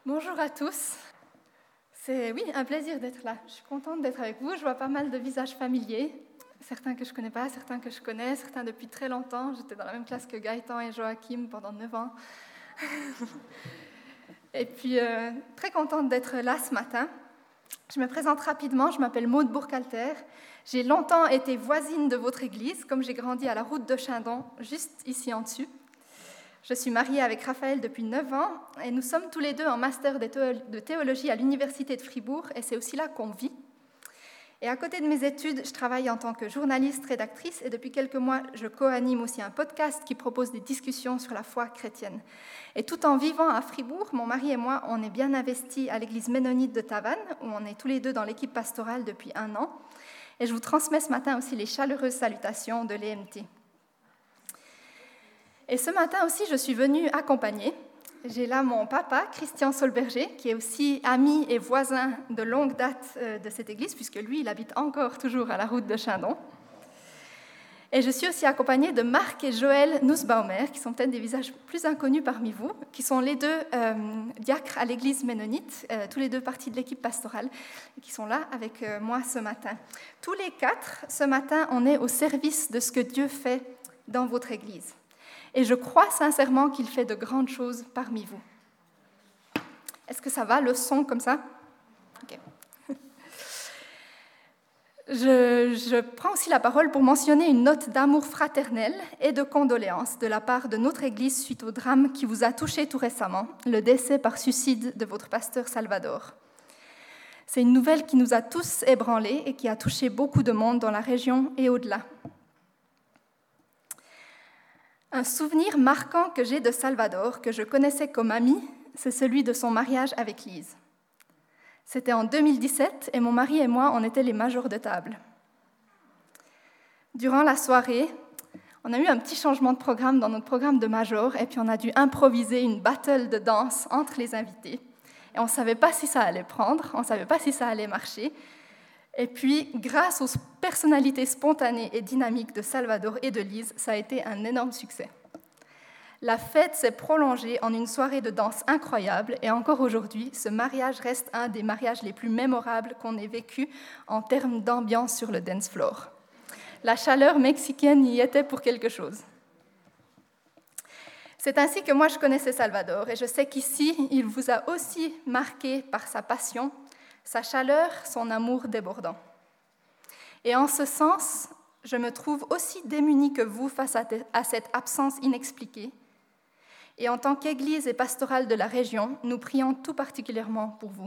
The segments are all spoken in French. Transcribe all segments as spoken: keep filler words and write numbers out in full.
Bonjour à tous. C'est oui, un plaisir d'être là. Je suis contente d'être avec vous. Je vois pas mal de visages familiers, certains que je connais pas, certains que je connais, certains depuis très longtemps. J'étais dans la même classe que Gaëtan et Joachim pendant neuf ans. Et puis, euh, très contente d'être là ce matin. Je me présente rapidement, je m'appelle Maude Bourcalter. J'ai longtemps été voisine de votre église, comme j'ai grandi à la route de Chindon, juste ici en dessus. Je suis mariée avec Raphaël depuis neuf ans et nous sommes tous les deux en master de théologie à l'université de Fribourg et c'est aussi là qu'on vit. Et à côté de mes études, je travaille en tant que journaliste, rédactrice et depuis quelques mois, je co-anime aussi un podcast qui propose des discussions sur la foi chrétienne. Et tout en vivant à Fribourg, mon mari et moi, on est bien investis à l'église ménonite de Tavannes, où on est tous les deux dans l'équipe pastorale depuis un an. Et je vous transmets ce matin aussi les chaleureuses salutations de l'E M T. Et ce matin aussi, je suis venue accompagner. J'ai là mon papa, Christian Solberger, qui est aussi ami et voisin de longue date de cette église, puisque lui, il habite encore toujours à la route de Chindon. Et je suis aussi accompagnée de Marc et Joël Nussbaumer, qui sont peut-être des visages plus inconnus parmi vous, qui sont les deux euh, diacres à l'église ménonite, euh, tous les deux partis de l'équipe pastorale, et qui sont là avec euh, moi ce matin. Tous les quatre, ce matin, on est au service de ce que Dieu fait dans votre église. Et je crois sincèrement qu'il fait de grandes choses parmi vous. Est-ce que ça va, le son comme ça? Okay. Je, je prends aussi la parole pour mentionner une note d'amour fraternel et de condoléances de la part de notre Église suite au drame qui vous a touché tout récemment, le décès par suicide de votre pasteur Salvador. C'est une nouvelle qui nous a tous ébranlés et qui a touché beaucoup de monde dans la région et au-delà. Un souvenir marquant que j'ai de Salvador, que je connaissais comme ami, c'est celui de son mariage avec Lise. C'était en deux mille dix-sept et mon mari et moi, on était les majors de table. Durant la soirée, on a eu un petit changement de programme dans notre programme de major et puis on a dû improviser une battle de danse entre les invités. Et on ne savait pas si ça allait prendre, on ne savait pas si ça allait marcher. Et puis, grâce aux personnalités spontanées et dynamiques de Salvador et de Lise, ça a été un énorme succès. La fête s'est prolongée en une soirée de danse incroyable et encore aujourd'hui, ce mariage reste un des mariages les plus mémorables qu'on ait vécu en termes d'ambiance sur le dance floor. La chaleur mexicaine y était pour quelque chose. C'est ainsi que moi je connaissais Salvador et je sais qu'ici, il vous a aussi marqué par sa passion, sa chaleur, son amour débordant. Et en ce sens, je me trouve aussi démunie que vous face à, te- à cette absence inexpliquée. Et en tant qu'Église et pastorale de la région, nous prions tout particulièrement pour vous.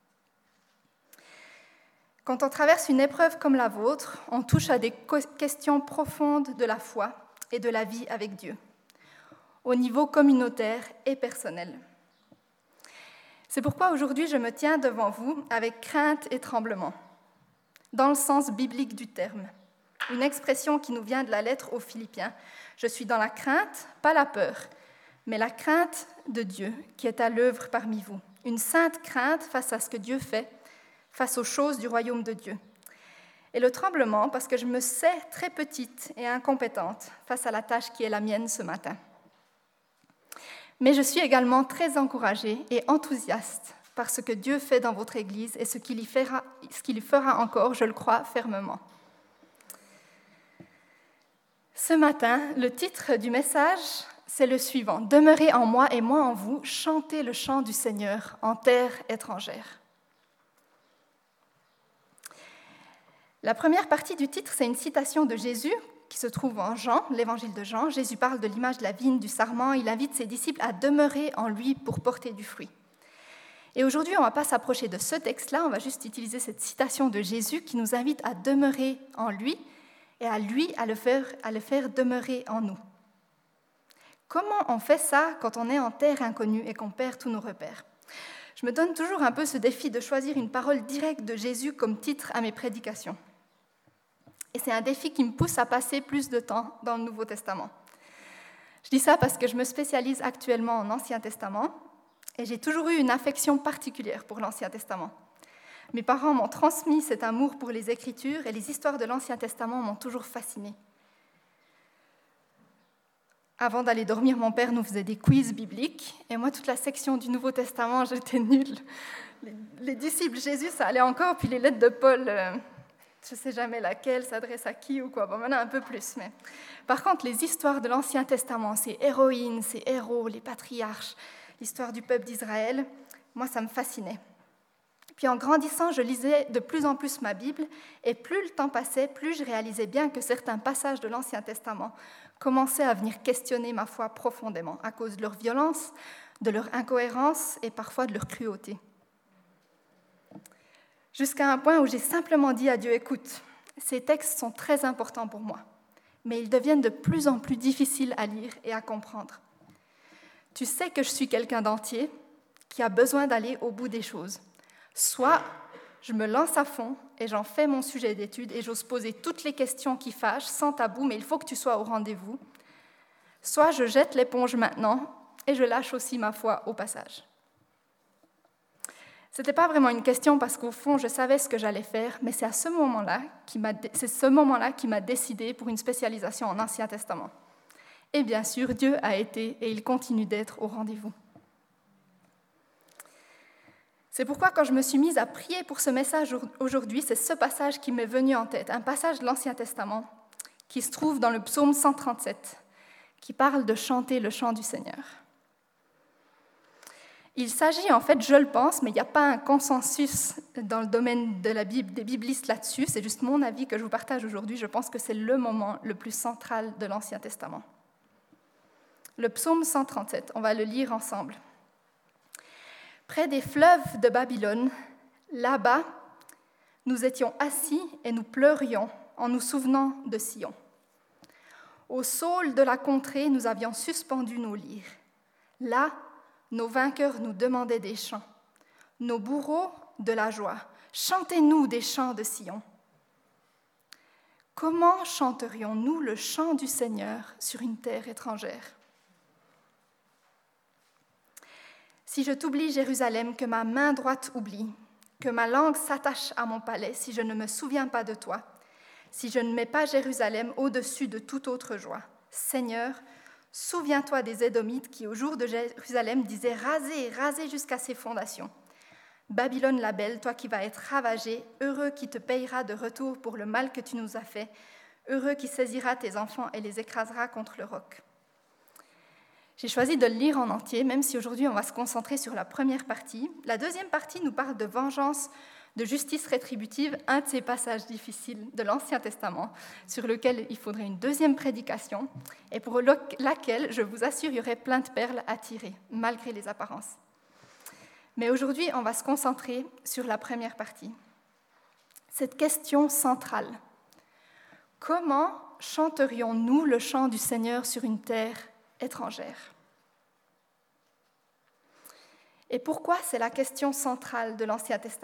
Quand on traverse une épreuve comme la vôtre, on touche à des questions profondes de la foi et de la vie avec Dieu, au niveau communautaire et personnel. C'est pourquoi aujourd'hui je me tiens devant vous avec crainte et tremblement, dans le sens biblique du terme, une expression qui nous vient de la lettre aux Philippiens. Je suis dans la crainte, pas la peur, mais la crainte de Dieu qui est à l'œuvre parmi vous, une sainte crainte face à ce que Dieu fait, face aux choses du royaume de Dieu. Et le tremblement parce que je me sais très petite et incompétente face à la tâche qui est la mienne ce matin. Mais je suis également très encouragée et enthousiaste par ce que Dieu fait dans votre Église et ce qu'il y fera, ce qu'il y fera encore, je le crois fermement. Ce matin, le titre du message, c'est le suivant. « Demeurez en moi et moi en vous, chantez le chant du Seigneur en terre étrangère. » La première partie du titre, c'est une citation de Jésus qui se trouve en Jean, l'évangile de Jean. Jésus parle de l'image de la vigne, du sarment. Il invite ses disciples à demeurer en lui pour porter du fruit. Et aujourd'hui, on ne va pas s'approcher de ce texte-là, on va juste utiliser cette citation de Jésus qui nous invite à demeurer en lui et à lui à le faire, à le faire demeurer en nous. Comment on fait ça quand on est en terre inconnue et qu'on perd tous nos repères? Je me donne toujours un peu ce défi de choisir une parole directe de Jésus comme titre à mes prédications. Et c'est un défi qui me pousse à passer plus de temps dans le Nouveau Testament. Je dis ça parce que je me spécialise actuellement en Ancien Testament et j'ai toujours eu une affection particulière pour l'Ancien Testament. Mes parents m'ont transmis cet amour pour les Écritures et les histoires de l'Ancien Testament m'ont toujours fascinée. Avant d'aller dormir, mon père nous faisait des quiz bibliques. Et moi, toute la section du Nouveau Testament, j'étais nulle. Les, les disciples Jésus, ça allait encore. Puis les lettres de Paul, euh, je ne sais jamais laquelle, s'adresse à qui ou quoi. Bon, maintenant, un peu plus. Mais... Par contre, les histoires de l'Ancien Testament, ces héroïnes, ces héros, les patriarches, l'histoire du peuple d'Israël, moi, ça me fascinait. Puis en grandissant, je lisais de plus en plus ma Bible, et plus le temps passait, plus je réalisais bien que certains passages de l'Ancien Testament commençaient à venir questionner ma foi profondément, à cause de leur violence, de leur incohérence et parfois de leur cruauté. Jusqu'à un point où j'ai simplement dit à Dieu, écoute, ces textes sont très importants pour moi, mais ils deviennent de plus en plus difficiles à lire et à comprendre. Tu sais que je suis quelqu'un d'entier qui a besoin d'aller au bout des choses. Soit je me lance à fond et j'en fais mon sujet d'étude et j'ose poser toutes les questions qui fâchent sans tabou, mais il faut que tu sois au rendez-vous. Soit je jette l'éponge maintenant et je lâche aussi ma foi au passage. Ce n'était pas vraiment une question parce qu'au fond, je savais ce que j'allais faire, mais c'est à ce moment-là qui m'a, c'est ce moment-là qui m'a décidé pour une spécialisation en Ancien Testament. Et bien sûr, Dieu a été et il continue d'être au rendez-vous. C'est pourquoi, quand je me suis mise à prier pour ce message aujourd'hui, c'est ce passage qui m'est venu en tête, un passage de l'Ancien Testament qui se trouve dans le psaume cent trente-sept, qui parle de chanter le chant du Seigneur. Il s'agit, en fait, je le pense, mais il n'y a pas un consensus dans le domaine de la Bible, des biblistes là-dessus, c'est juste mon avis que je vous partage aujourd'hui. Je pense que c'est le moment le plus central de l'Ancien Testament. Le psaume cent trente-sept, on va le lire ensemble. Près des fleuves de Babylone, là-bas, nous étions assis et nous pleurions en nous souvenant de Sion. Au saule de la contrée, nous avions suspendu nos lyres. Là, nos vainqueurs nous demandaient des chants, nos bourreaux de la joie. Chantez-nous des chants de Sion. Comment chanterions-nous le chant du Seigneur sur une terre étrangère ? Si je t'oublie, Jérusalem, que ma main droite oublie, que ma langue s'attache à mon palais, si je ne me souviens pas de toi, si je ne mets pas Jérusalem au-dessus de toute autre joie. Seigneur, souviens-toi des Édomites qui, au jour de Jérusalem, disaient « Rasez, rasez jusqu'à ses fondations ». Babylone la belle, toi qui vas être ravagée, heureux qui te payera de retour pour le mal que tu nous as fait, heureux qui saisira tes enfants et les écrasera contre le roc. J'ai choisi de le lire en entier, même si aujourd'hui on va se concentrer sur la première partie. La deuxième partie nous parle de vengeance, de justice rétributive, un de ces passages difficiles de l'Ancien Testament, sur lequel il faudrait une deuxième prédication, et pour laquelle, je vous assure, il y aurait plein de perles à tirer, malgré les apparences. Mais aujourd'hui, on va se concentrer sur la première partie. Cette question centrale. Comment chanterions-nous le chant du Seigneur sur une terre étrangère. Et pourquoi c'est la question centrale de l'Ancien Testament ?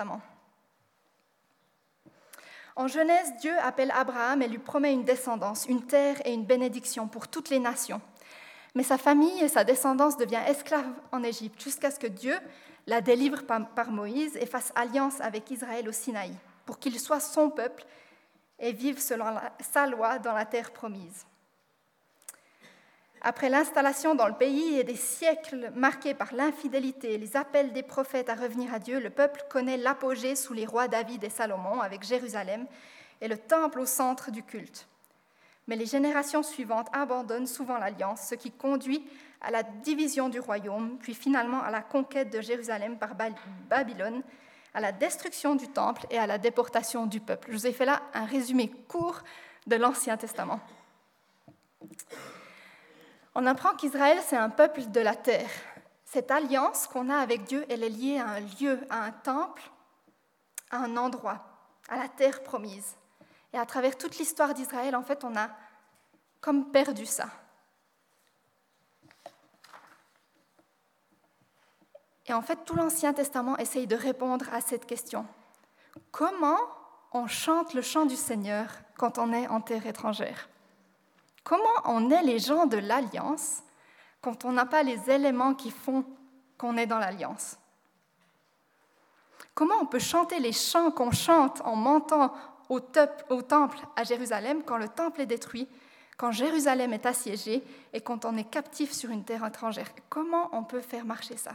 En Genèse, Dieu appelle Abraham et lui promet une descendance, une terre et une bénédiction pour toutes les nations. Mais sa famille et sa descendance deviennent esclaves en Égypte jusqu'à ce que Dieu la délivre par Moïse et fasse alliance avec Israël au Sinaï pour qu'il soit son peuple et vive selon la, sa loi dans la terre promise. Après l'installation dans le pays et des siècles marqués par l'infidélité et les appels des prophètes à revenir à Dieu, le peuple connaît l'apogée sous les rois David et Salomon, avec Jérusalem et le temple au centre du culte. Mais les générations suivantes abandonnent souvent l'alliance, ce qui conduit à la division du royaume, puis finalement à la conquête de Jérusalem par Babylone, à la destruction du temple et à la déportation du peuple. Je vous ai fait là un résumé court de l'Ancien Testament. On apprend qu'Israël, c'est un peuple de la terre. Cette alliance qu'on a avec Dieu, elle est liée à un lieu, à un temple, à un endroit, à la terre promise. Et à travers toute l'histoire d'Israël, en fait, on a comme perdu ça. Et en fait, tout l'Ancien Testament essaye de répondre à cette question. Comment on chante le chant du Seigneur quand on est en terre étrangère ? Comment on est les gens de l'Alliance quand on n'a pas les éléments qui font qu'on est dans l'Alliance ? Comment on peut chanter les chants qu'on chante en montant au, top, au temple à Jérusalem quand le temple est détruit, quand Jérusalem est assiégée et quand on est captif sur une terre étrangère. Comment on peut faire marcher ça ?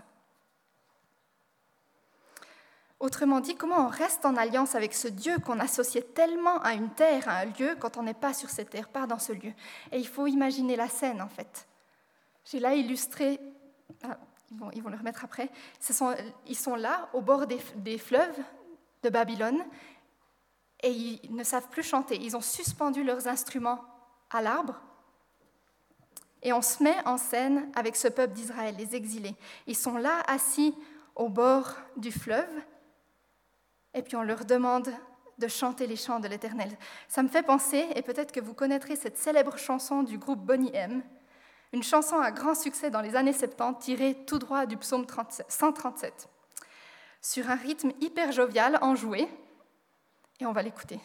Autrement dit, comment on reste en alliance avec ce Dieu qu'on associait tellement à une terre, à un lieu, quand on n'est pas sur cette terre, pas dans ce lieu. Et il faut imaginer la scène, en fait. J'ai là illustré, ah, ils, vont, ils vont le remettre après, Ce sont, ils sont là, au bord des, des fleuves de Babylone, et ils ne savent plus chanter. Ils ont suspendu leurs instruments à l'arbre, et on se met en scène avec ce peuple d'Israël, les exilés. Ils sont là, assis au bord du fleuve, et puis on leur demande de chanter les chants de l'Éternel. Ça me fait penser, et peut-être que vous connaîtrez cette célèbre chanson du groupe Boney M, une chanson à grand succès dans les années soixante-dix, tirée tout droit du psaume cent trente-sept, sur un rythme hyper jovial, enjoué, et on va l'écouter.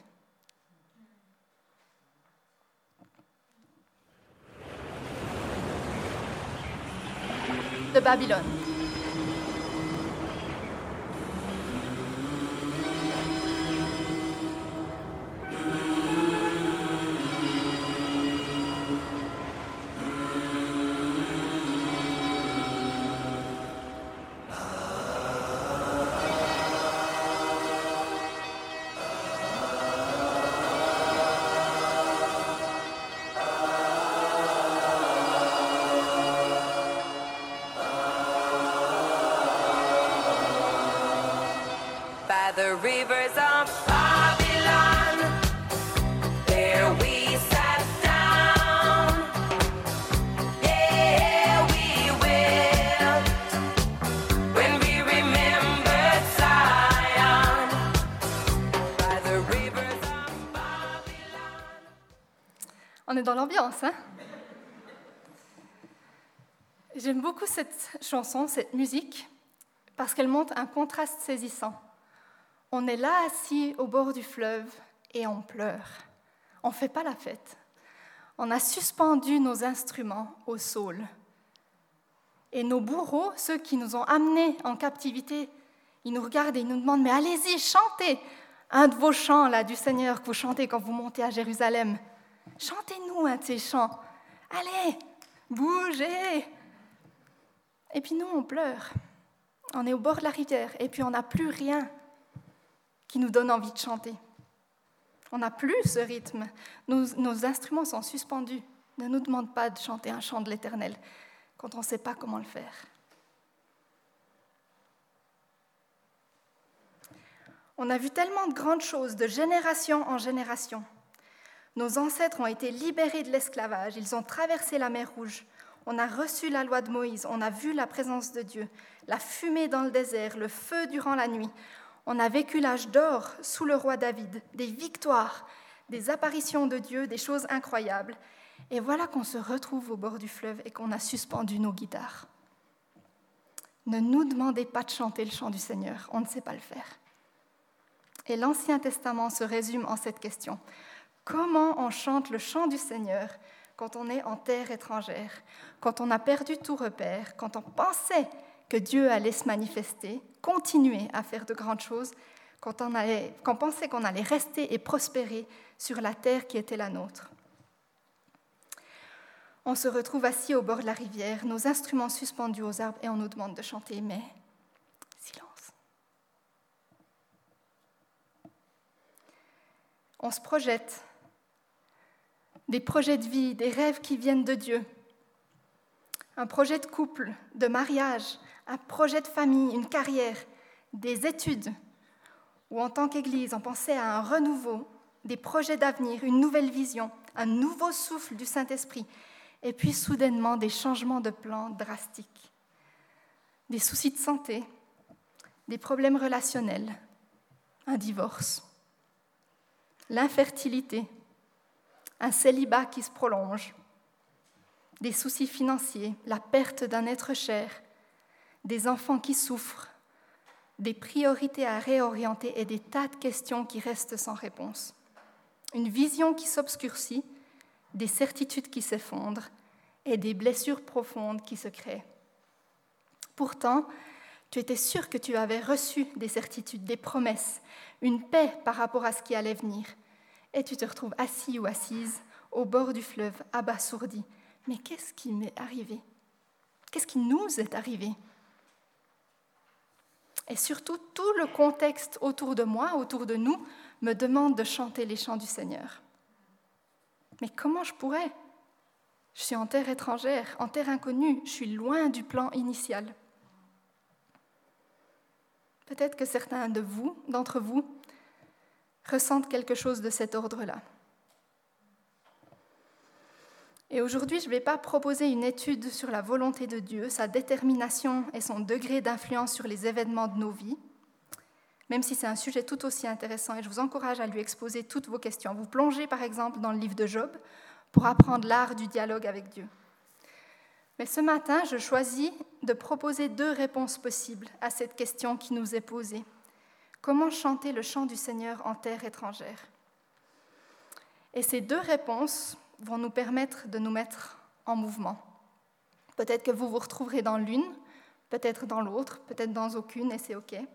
De Babylone. The rivers of Babylon, there we sat down, yeah, we wept when we remembered Zion, by the rivers of Babylon. On est dans l'ambiance, hein ? J'aime beaucoup cette chanson, cette musique, parce qu'elle montre un contraste saisissant. On est là assis au bord du fleuve et on pleure. On ne fait pas la fête. On a suspendu nos instruments au saule. Et nos bourreaux, ceux qui nous ont amenés en captivité, ils nous regardent et ils nous demandent « Mais allez-y, chantez un de vos chants là, du Seigneur que vous chantez quand vous montez à Jérusalem. Chantez-nous un de ces chants. Allez, bougez !» Et puis nous, on pleure. On est au bord de la rivière et puis on n'a plus rien qui nous donne envie de chanter. On n'a plus ce rythme. Nos, nos instruments sont suspendus. Ne nous demande pas de chanter un chant de l'Éternel quand on ne sait pas comment le faire. On a vu tellement de grandes choses, de génération en génération. Nos ancêtres ont été libérés de l'esclavage. Ils ont traversé la mer Rouge. On a reçu la loi de Moïse. On a vu la présence de Dieu. La fumée dans le désert, le feu durant la nuit. On a vécu l'âge d'or sous le roi David, des victoires, des apparitions de Dieu, des choses incroyables. Et voilà qu'on se retrouve au bord du fleuve et qu'on a suspendu nos guitares. Ne nous demandez pas de chanter le chant du Seigneur, on ne sait pas le faire. Et l'Ancien Testament se résume en cette question. Comment on chante le chant du Seigneur quand on est en terre étrangère, quand on a perdu tout repère, quand on pensait que Dieu allait se manifester, continuer à faire de grandes choses, quand on, allait, quand on pensait qu'on allait rester et prospérer sur la terre qui était la nôtre. On se retrouve assis au bord de la rivière, nos instruments suspendus aux arbres, et on nous demande de chanter, mais silence. On se projette, des projets de vie, des rêves qui viennent de Dieu, un projet de couple, de mariage, un projet de famille, une carrière, des études, ou en tant qu'Église, on pensait à un renouveau, des projets d'avenir, une nouvelle vision, un nouveau souffle du Saint-Esprit, et puis soudainement des changements de plan drastiques, des soucis de santé, des problèmes relationnels, un divorce, l'infertilité, un célibat qui se prolonge, des soucis financiers, la perte d'un être cher, des enfants qui souffrent, des priorités à réorienter et des tas de questions qui restent sans réponse. Une vision qui s'obscurcit, des certitudes qui s'effondrent et des blessures profondes qui se créent. Pourtant, tu étais sûr que tu avais reçu des certitudes, des promesses, une paix par rapport à ce qui allait venir. Et tu te retrouves assis ou assise au bord du fleuve, abasourdis. Mais qu'est-ce qui m'est arrivé? Qu'est-ce qui nous est arrivé? Et surtout, tout le contexte autour de moi, autour de nous, me demande de chanter les chants du Seigneur. Mais comment je pourrais? Je suis en terre étrangère, en terre inconnue, je suis loin du plan initial. Peut-être que certains de vous, d'entre vous, ressentent quelque chose de cet ordre-là. Et aujourd'hui, je ne vais pas proposer une étude sur la volonté de Dieu, sa détermination et son degré d'influence sur les événements de nos vies, même si c'est un sujet tout aussi intéressant et je vous encourage à lui exposer toutes vos questions. Vous plongez par exemple dans le livre de Job pour apprendre l'art du dialogue avec Dieu. Mais ce matin, je choisis de proposer deux réponses possibles à cette question qui nous est posée. Comment chanter le chant du Seigneur en terre étrangère? Et ces deux réponses vont nous permettre de nous mettre en mouvement. Peut-être que vous vous retrouverez dans l'une, peut-être dans l'autre, peut-être dans aucune, et c'est OK.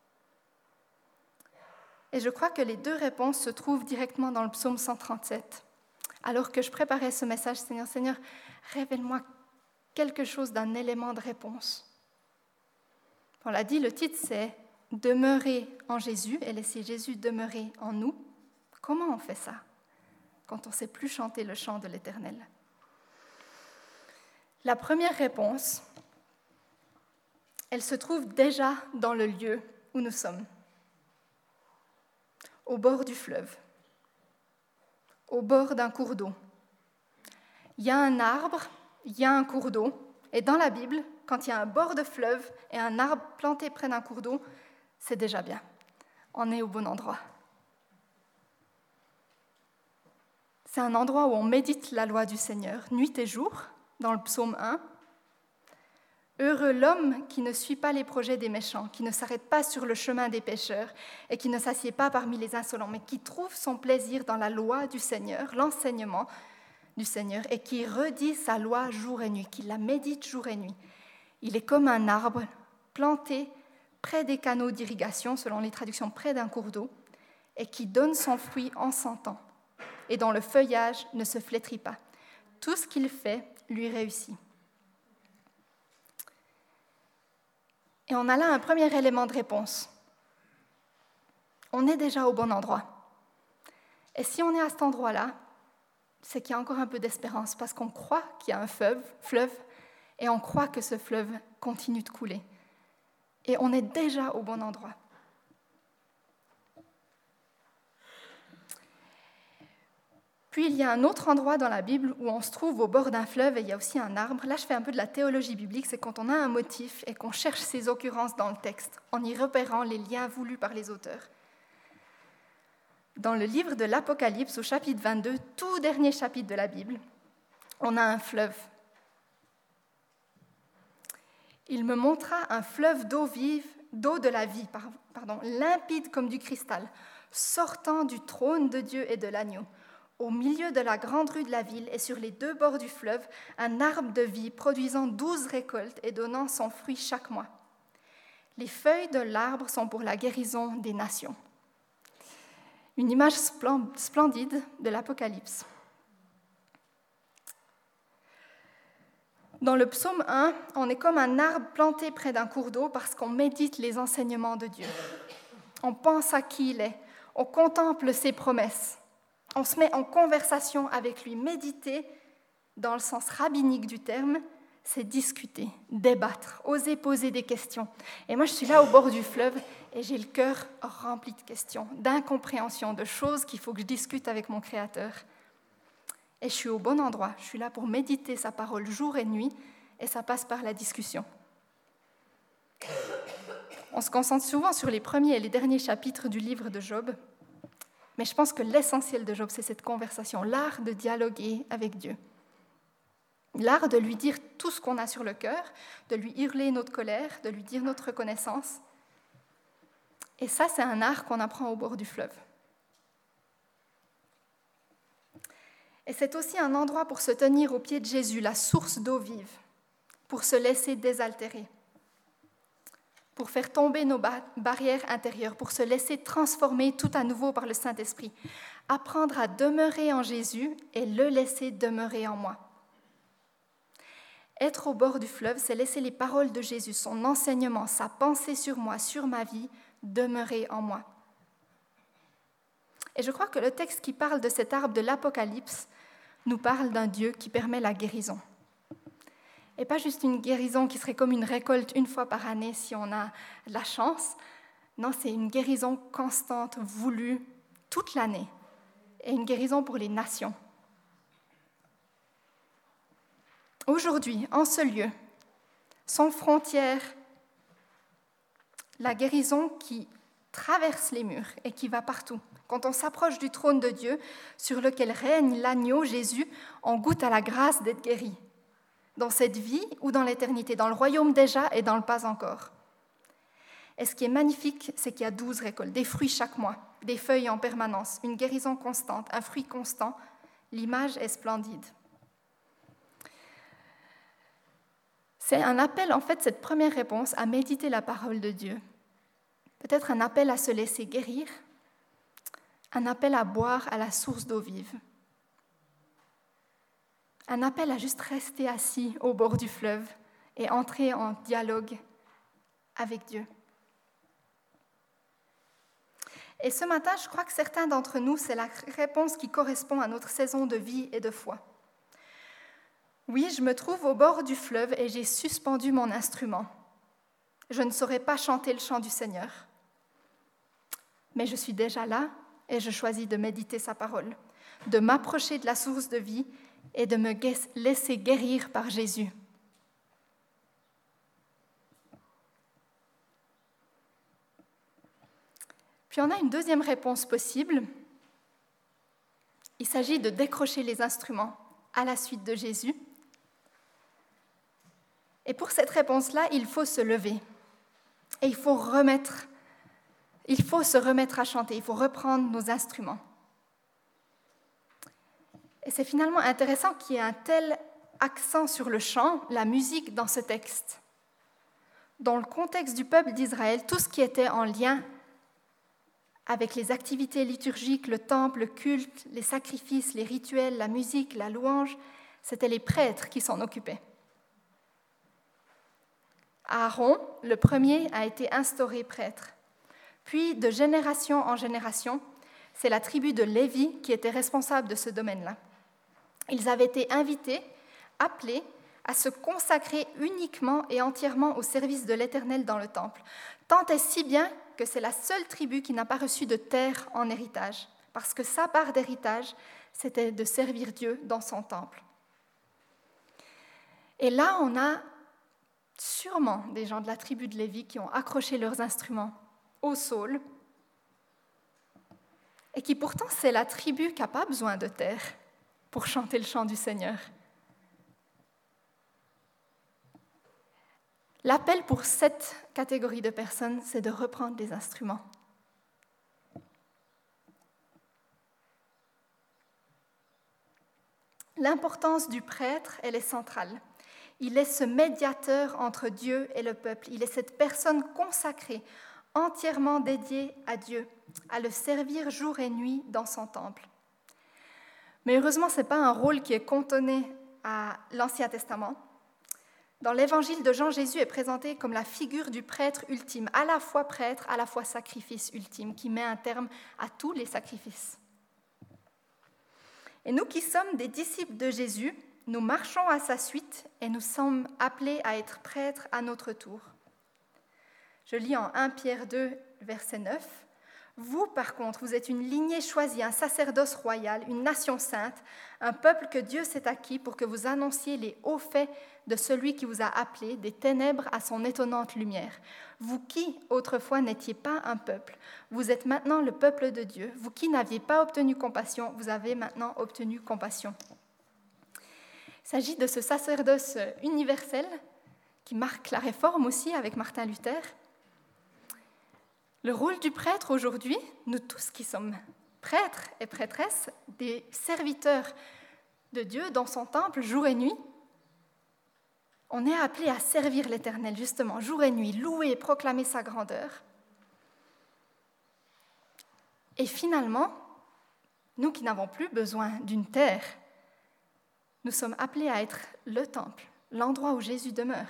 Et je crois que les deux réponses se trouvent directement dans le psaume cent trente-sept. Alors que je préparais ce message, Seigneur, Seigneur, révèle-moi quelque chose d'un élément de réponse. On l'a dit, le titre c'est « Demeurer en Jésus » et laisser Jésus demeurer en nous. Comment on fait ça quand on ne sait plus chanter le chant de l'Éternel? La première réponse, elle se trouve déjà dans le lieu où nous sommes, au bord du fleuve, au bord d'un cours d'eau. Il y a un arbre, il y a un cours d'eau, et dans la Bible, quand il y a un bord de fleuve et un arbre planté près d'un cours d'eau, c'est déjà bien. On est au bon endroit. C'est un endroit où on médite la loi du Seigneur, nuit et jour, dans le psaume un. Heureux l'homme qui ne suit pas les projets des méchants, qui ne s'arrête pas sur le chemin des pécheurs et qui ne s'assied pas parmi les insolents, mais qui trouve son plaisir dans la loi du Seigneur, l'enseignement du Seigneur, et qui redit sa loi jour et nuit, qui la médite jour et nuit. Il est comme un arbre planté près des canaux d'irrigation, selon les traductions près d'un cours d'eau, et qui donne son fruit en son temps, et dont le feuillage ne se flétrit pas. Tout ce qu'il fait lui réussit. Et on a là un premier élément de réponse. On est déjà au bon endroit. Et si on est à cet endroit-là, c'est qu'il y a encore un peu d'espérance, parce qu'on croit qu'il y a un fleuve, fleuve, et on croit que ce fleuve continue de couler. Et on est déjà au bon endroit. Puis il y a un autre endroit dans la Bible où on se trouve au bord d'un fleuve et il y a aussi un arbre. Là, je fais un peu de la théologie biblique, c'est quand on a un motif et qu'on cherche ses occurrences dans le texte, en y repérant les liens voulus par les auteurs. Dans le livre de l'Apocalypse, au chapitre vingt-deux, tout dernier chapitre de la Bible, on a un fleuve. Il me montra un fleuve d'eau vive, d'eau de la vie, pardon, limpide comme du cristal, sortant du trône de Dieu et de l'agneau. Au milieu de la grande rue de la ville et sur les deux bords du fleuve, un arbre de vie produisant douze récoltes et donnant son fruit chaque mois. Les feuilles de l'arbre sont pour la guérison des nations. Une image splendide de l'Apocalypse. Dans le psaume un, on est comme un arbre planté près d'un cours d'eau parce qu'on médite les enseignements de Dieu. On pense à qui il est, on contemple ses promesses. On se met en conversation avec lui. Méditer, dans le sens rabbinique du terme, c'est discuter, débattre, oser poser des questions. Et moi, je suis là au bord du fleuve et j'ai le cœur rempli de questions, d'incompréhension, de choses qu'il faut que je discute avec mon Créateur. Et je suis au bon endroit. Je suis là pour méditer sa parole jour et nuit et ça passe par la discussion. On se concentre souvent sur les premiers et les derniers chapitres du livre de Job. Mais je pense que l'essentiel de Job, c'est cette conversation, l'art de dialoguer avec Dieu. L'art de lui dire tout ce qu'on a sur le cœur, de lui hurler notre colère, de lui dire notre reconnaissance. Et ça, c'est un art qu'on apprend au bord du fleuve. Et c'est aussi un endroit pour se tenir au pied de Jésus, la source d'eau vive, pour se laisser désaltérer, pour faire tomber nos ba- barrières intérieures, pour se laisser transformer tout à nouveau par le Saint-Esprit. Apprendre à demeurer en Jésus et le laisser demeurer en moi. Être au bord du fleuve, c'est laisser les paroles de Jésus, son enseignement, sa pensée sur moi, sur ma vie, demeurer en moi. Et je crois que le texte qui parle de cet arbre de l'Apocalypse nous parle d'un Dieu qui permet la guérison. Et pas juste une guérison qui serait comme une récolte une fois par année si on a de la chance. Non, c'est une guérison constante, voulue, toute l'année. Et une guérison pour les nations. Aujourd'hui, en ce lieu, sans frontières, la guérison qui traverse les murs et qui va partout. Quand on s'approche du trône de Dieu, sur lequel règne l'agneau Jésus, on goûte à la grâce d'être guéri, dans cette vie ou dans l'éternité, dans le royaume déjà et dans le pas encore. Et ce qui est magnifique, c'est qu'il y a douze récoltes, des fruits chaque mois, des feuilles en permanence, une guérison constante, un fruit constant. L'image est splendide. C'est un appel, en fait, cette première réponse, à méditer la parole de Dieu. Peut-être un appel à se laisser guérir, un appel à boire à la source d'eau vive, un appel à juste rester assis au bord du fleuve et entrer en dialogue avec Dieu. Et ce matin, je crois que certains d'entre nous, c'est la réponse qui correspond à notre saison de vie et de foi. Oui, je me trouve au bord du fleuve et j'ai suspendu mon instrument. Je ne saurais pas chanter le chant du Seigneur. Mais je suis déjà là et je choisis de méditer sa parole, de m'approcher de la source de vie et de me laisser guérir par Jésus. Puis on a une deuxième réponse possible. Il s'agit de décrocher les instruments à la suite de Jésus. Et pour cette réponse-là, il faut se lever. Et il faut remettre, il faut se remettre à chanter, il faut reprendre nos instruments. Et c'est finalement intéressant qu'il y ait un tel accent sur le chant, la musique dans ce texte. Dans le contexte du peuple d'Israël, tout ce qui était en lien avec les activités liturgiques, le temple, le culte, les sacrifices, les rituels, la musique, la louange, c'était les prêtres qui s'en occupaient. Aaron, le premier, a été instauré prêtre. Puis, de génération en génération, c'est la tribu de Lévi qui était responsable de ce domaine-là. Ils avaient été invités, appelés à se consacrer uniquement et entièrement au service de l'Éternel dans le temple. Tant et si bien que c'est la seule tribu qui n'a pas reçu de terre en héritage, parce que sa part d'héritage, c'était de servir Dieu dans son temple. Et là, on a sûrement des gens de la tribu de Lévi qui ont accroché leurs instruments au saule et qui pourtant, c'est la tribu qui n'a pas besoin de terre pour chanter le chant du Seigneur. L'appel pour cette catégorie de personnes, c'est de reprendre des instruments. L'importance du prêtre, elle est centrale. Il est ce médiateur entre Dieu et le peuple. Il est cette personne consacrée, entièrement dédiée à Dieu, à le servir jour et nuit dans son temple. Mais heureusement, ce n'est pas un rôle qui est cantonné à l'Ancien Testament. Dans l'Évangile de Jean, Jésus est présenté comme la figure du prêtre ultime, à la fois prêtre, à la fois sacrifice ultime, qui met un terme à tous les sacrifices. Et nous qui sommes des disciples de Jésus, nous marchons à sa suite et nous sommes appelés à être prêtres à notre tour. Je lis en premier Pierre deux, verset neuf. « Vous, par contre, vous êtes une lignée choisie, un sacerdoce royal, une nation sainte, un peuple que Dieu s'est acquis pour que vous annonciez les hauts faits de celui qui vous a appelé des ténèbres à son étonnante lumière. Vous qui, autrefois, n'étiez pas un peuple, vous êtes maintenant le peuple de Dieu. Vous qui n'aviez pas obtenu compassion, vous avez maintenant obtenu compassion. » Il s'agit de ce sacerdoce universel qui marque la réforme aussi avec Martin Luther. Le rôle du prêtre aujourd'hui, nous tous qui sommes prêtres et prêtresses, des serviteurs de Dieu dans son temple jour et nuit, On est appelé à servir l'Éternel, justement, jour et nuit, louer et proclamer sa grandeur. Et finalement, nous qui n'avons plus besoin d'une terre, nous sommes appelés à être le temple, l'endroit où Jésus demeure.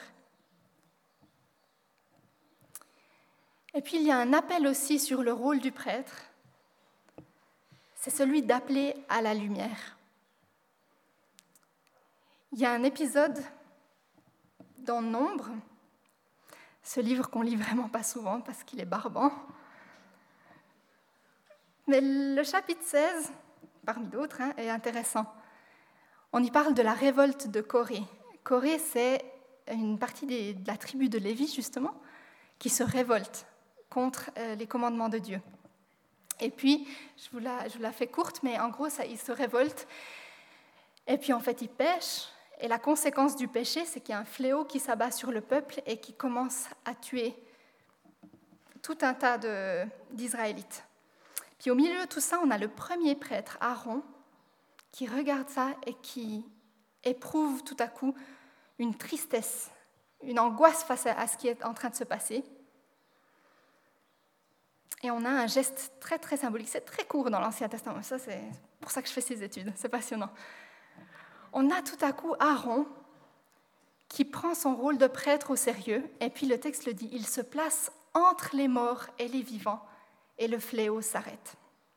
Et puis il y a un appel aussi sur le rôle du prêtre, c'est celui d'appeler à la lumière. Il y a un épisode dans Nombre, ce livre qu'on lit vraiment pas souvent parce qu'il est barbant, mais le chapitre seize, parmi d'autres, hein, est intéressant. On y parle de la révolte de Corée. Corée, c'est une partie des, de la tribu de Lévi, justement, qui se révolte contre euh, les commandements de Dieu. Et puis, je vous la, je vous la fais courte, mais en gros, ça, ils se révoltent. Et puis, en fait, ils pêchent. Et la conséquence du péché, c'est qu'il y a un fléau qui s'abat sur le peuple et qui commence à tuer tout un tas de, d'Israélites. Puis au milieu de tout ça, on a le premier prêtre, Aaron, qui regarde ça et qui éprouve tout à coup une tristesse, une angoisse face à ce qui est en train de se passer. Et on a un geste très, très symbolique. C'est très court dans l'Ancien Testament. Ça, c'est pour ça que je fais ces études. C'est passionnant. On a tout à coup Aaron qui prend son rôle de prêtre au sérieux. Et puis le texte le dit, il se place entre les morts et les vivants. Et le fléau s'arrête.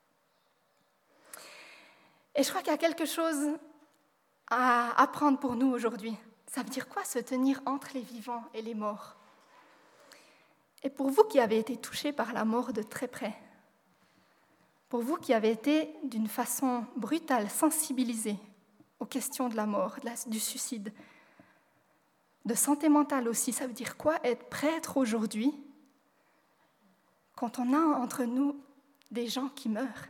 Et je crois qu'il y a quelque chose à apprendre pour nous aujourd'hui. Ça veut dire quoi, se tenir entre les vivants et les morts? Et pour vous qui avez été touchés par la mort de très près, pour vous qui avez été d'une façon brutale sensibilisés aux questions de la mort, de la, du suicide, de santé mentale aussi, ça veut dire quoi être prêtre aujourd'hui quand on a entre nous des gens qui meurent?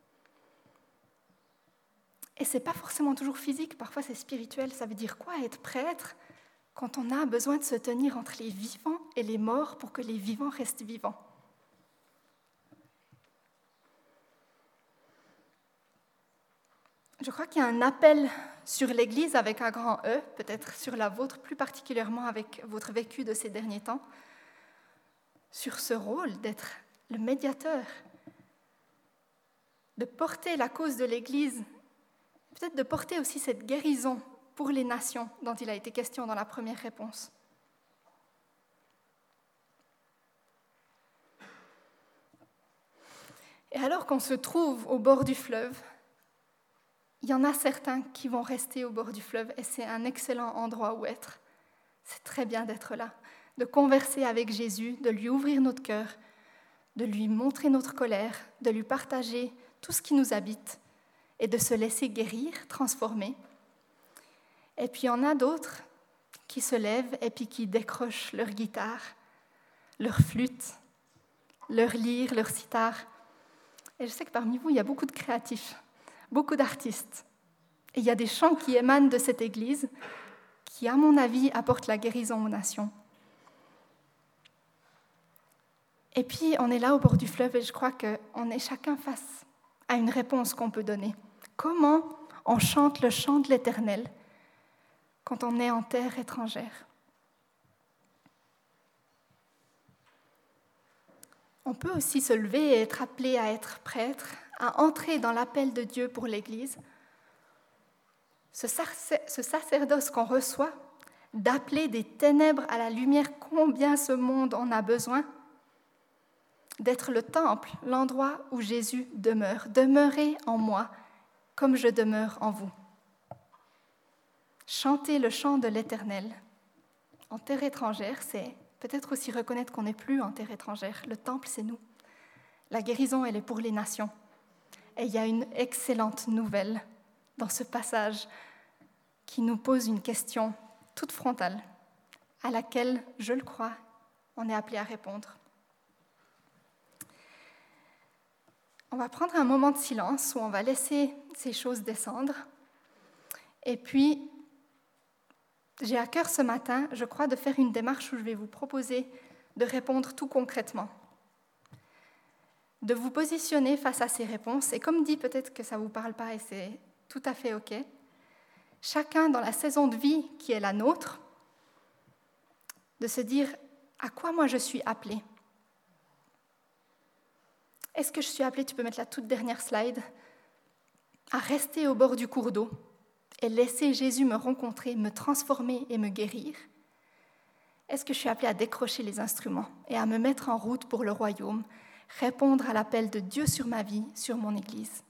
Et ce n'est pas forcément toujours physique, parfois c'est spirituel. Ça veut dire quoi être prêtre quand on a besoin de se tenir entre les vivants et les morts pour que les vivants restent vivants? Je crois qu'il y a un appel sur l'Église avec un grand E, peut-être sur la vôtre, plus particulièrement avec votre vécu de ces derniers temps, sur ce rôle d'être le médiateur, de porter la cause de l'Église, peut-être de porter aussi cette guérison pour les nations dont il a été question dans la première réponse. Et alors qu'on se trouve au bord du fleuve, il y en a certains qui vont rester au bord du fleuve et c'est un excellent endroit où être. C'est très bien d'être là, de converser avec Jésus, de lui ouvrir notre cœur, de lui montrer notre colère, de lui partager tout ce qui nous habite et de se laisser guérir, transformer. Et puis il y en a d'autres qui se lèvent et puis qui décrochent leur guitare, leur flûte, leur lyre, leur sitar. Et je sais que parmi vous, il y a beaucoup de créatifs, beaucoup d'artistes. Et il y a des chants qui émanent de cette Église qui, à mon avis, apportent la guérison aux nations. Et puis, on est là au bord du fleuve et je crois qu'on est chacun face à une réponse qu'on peut donner. Comment on chante le chant de l'Éternel quand on est en terre étrangère? On peut aussi se lever et être appelé à être prêtre, à entrer dans l'appel de Dieu pour l'Église. Ce sacerdoce qu'on reçoit, d'appeler des ténèbres à la lumière, combien ce monde en a besoin, d'être le temple, l'endroit où Jésus demeure. Demeurez en moi, comme je demeure en vous. Chanter le chant de l'Éternel en terre étrangère, c'est peut-être aussi reconnaître qu'on n'est plus en terre étrangère. Le temple, c'est nous. La guérison, elle est pour les nations. Et il y a une excellente nouvelle dans ce passage qui nous pose une question toute frontale, à laquelle, je le crois, on est appelé à répondre. On va prendre un moment de silence où on va laisser ces choses descendre. Et puis, j'ai à cœur ce matin, je crois, de faire une démarche où je vais vous proposer de répondre tout concrètement, de vous positionner face à ces réponses. Et comme dit, peut-être que ça ne vous parle pas et c'est tout à fait OK. Chacun dans la saison de vie qui est la nôtre, de se dire à quoi moi je suis appelée. Est-ce que je suis appelée, tu peux mettre la toute dernière slide, à rester au bord du cours d'eau et laisser Jésus me rencontrer, me transformer et me guérir? Est-ce que je suis appelée à décrocher les instruments et à me mettre en route pour le royaume, répondre à l'appel de Dieu sur ma vie, sur mon Église?